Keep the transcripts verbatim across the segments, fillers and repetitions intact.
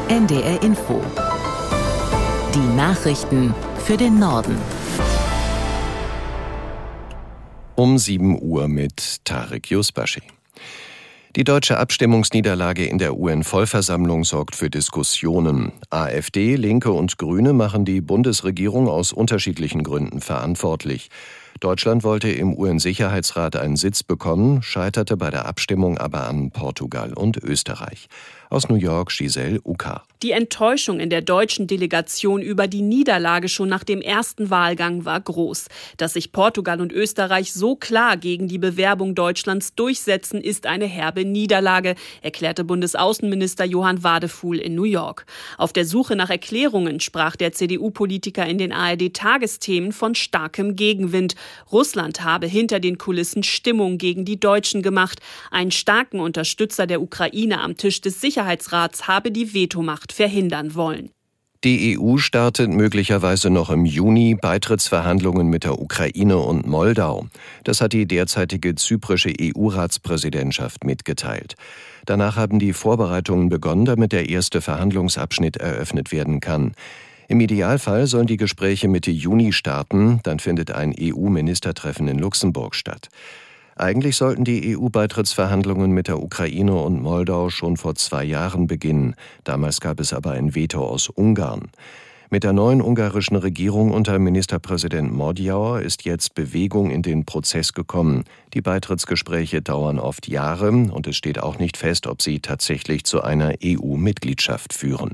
N D R Info. Die Nachrichten für den Norden. Um sieben Uhr mit Tarek Yusbashi. Die deutsche Abstimmungsniederlage in der U N-Vollversammlung sorgt für Diskussionen. AfD, Linke und Grüne machen die Bundesregierung aus unterschiedlichen Gründen verantwortlich. Deutschland wollte im U N-Sicherheitsrat einen Sitz bekommen, scheiterte bei der Abstimmung aber an Portugal und Österreich. Aus New York, Giselle Uka. Die Enttäuschung in der deutschen Delegation über die Niederlage schon nach dem ersten Wahlgang war groß. Dass sich Portugal und Österreich so klar gegen die Bewerbung Deutschlands durchsetzen, ist eine herbe Niederlage, erklärte Bundesaußenminister Johann Wadefuhl in New York. Auf der Suche nach Erklärungen sprach der C D U-Politiker in den A R D-Tagesthemen von starkem Gegenwind. Russland habe hinter den Kulissen Stimmung gegen die Deutschen gemacht. Einen starken Unterstützer der Ukraine am Tisch des Sicherheitsrats habe die Vetomacht verhindern wollen. Die E U startet möglicherweise noch im Juni Beitrittsverhandlungen mit der Ukraine und Moldau. Das hat die derzeitige zyprische E U-Ratspräsidentschaft mitgeteilt. Danach haben die Vorbereitungen begonnen, damit der erste Verhandlungsabschnitt eröffnet werden kann. Im Idealfall sollen die Gespräche Mitte Juni starten, dann findet ein E U-Ministertreffen in Luxemburg statt. Eigentlich sollten die E U-Beitrittsverhandlungen mit der Ukraine und Moldau schon vor zwei Jahren beginnen. Damals gab es aber ein Veto aus Ungarn. Mit der neuen ungarischen Regierung unter Ministerpräsident Modjauer ist jetzt Bewegung in den Prozess gekommen. Die Beitrittsgespräche dauern oft Jahre und es steht auch nicht fest, ob sie tatsächlich zu einer E U-Mitgliedschaft führen.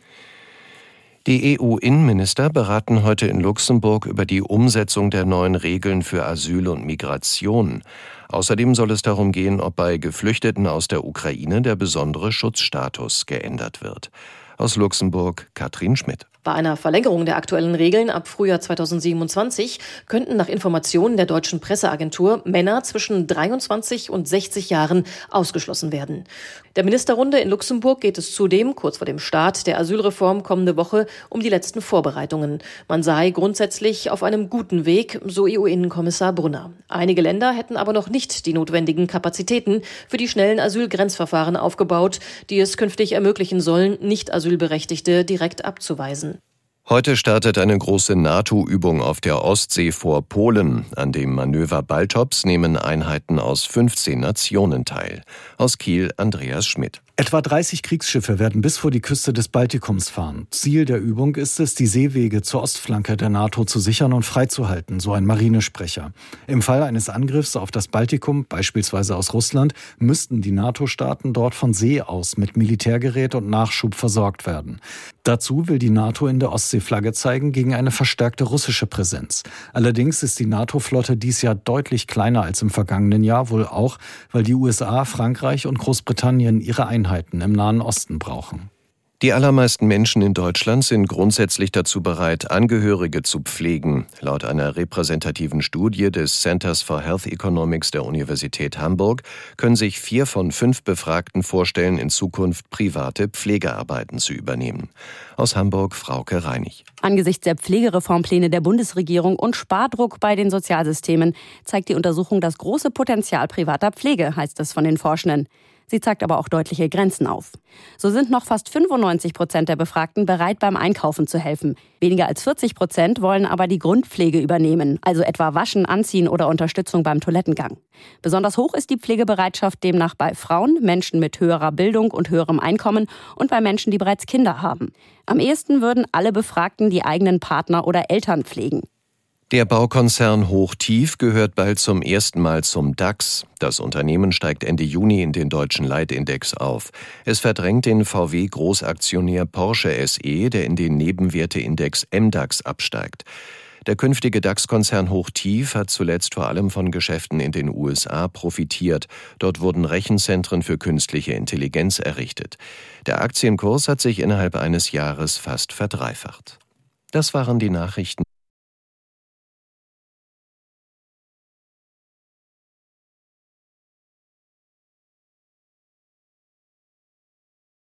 Die E U-Innenminister beraten heute in Luxemburg über die Umsetzung der neuen Regeln für Asyl und Migration. Außerdem soll es darum gehen, ob bei Geflüchteten aus der Ukraine der besondere Schutzstatus geändert wird. Aus Luxemburg, Katrin Schmidt. Bei einer Verlängerung der aktuellen Regeln ab Frühjahr zweitausendsiebenundzwanzig könnten nach Informationen der deutschen Presseagentur Männer zwischen dreiundzwanzig und sechzig Jahren ausgeschlossen werden. Der Ministerrunde in Luxemburg geht es zudem, kurz vor dem Start der Asylreform kommende Woche, um die letzten Vorbereitungen. Man sei grundsätzlich auf einem guten Weg, so E U-Innenkommissar Brunner. Einige Länder hätten aber noch nicht die notwendigen Kapazitäten für die schnellen Asylgrenzverfahren aufgebaut, die es künftig ermöglichen sollen, Nicht-Asylberechtigte direkt abzuweisen. Heute startet eine große NATO-Übung auf der Ostsee vor Polen. An dem Manöver Baltops nehmen Einheiten aus fünfzehn Nationen teil. Aus Kiel, Andreas Schmidt. Etwa dreißig Kriegsschiffe werden bis vor die Küste des Baltikums fahren. Ziel der Übung ist es, die Seewege zur Ostflanke der NATO zu sichern und freizuhalten, so ein Marinesprecher. Im Fall eines Angriffs auf das Baltikum, beispielsweise aus Russland, müssten die NATO-Staaten dort von See aus mit Militärgerät und Nachschub versorgt werden. Dazu will die NATO in der Ostsee Flagge zeigen gegen eine verstärkte russische Präsenz. Allerdings ist die NATO-Flotte dies Jahr deutlich kleiner als im vergangenen Jahr, wohl auch, weil die U S A, Frankreich und Großbritannien ihre Einheiten im Nahen Osten brauchen. Die allermeisten Menschen in Deutschland sind grundsätzlich dazu bereit, Angehörige zu pflegen. Laut einer repräsentativen Studie des Centers for Health Economics der Universität Hamburg können sich vier von fünf Befragten vorstellen, in Zukunft private Pflegearbeiten zu übernehmen. Aus Hamburg, Frauke Reinig. Angesichts der Pflegereformpläne der Bundesregierung und Spardruck bei den Sozialsystemen zeigt die Untersuchung das große Potenzial privater Pflege, heißt es von den Forschenden. Sie zeigt aber auch deutliche Grenzen auf. So sind noch fast fünfundneunzig Prozent der Befragten bereit, beim Einkaufen zu helfen. Weniger als vierzig Prozent wollen aber die Grundpflege übernehmen, also etwa Waschen, Anziehen oder Unterstützung beim Toilettengang. Besonders hoch ist die Pflegebereitschaft demnach bei Frauen, Menschen mit höherer Bildung und höherem Einkommen und bei Menschen, die bereits Kinder haben. Am ehesten würden alle Befragten die eigenen Partner oder Eltern pflegen. Der Baukonzern Hochtief gehört bald zum ersten Mal zum DAX. Das Unternehmen steigt Ende Juni in den deutschen Leitindex auf. Es verdrängt den V W-Großaktionär Porsche S E, der in den Nebenwerteindex M DAX absteigt. Der künftige DAX-Konzern Hochtief hat zuletzt vor allem von Geschäften in den U S A profitiert. Dort wurden Rechenzentren für künstliche Intelligenz errichtet. Der Aktienkurs hat sich innerhalb eines Jahres fast verdreifacht. Das waren die Nachrichten.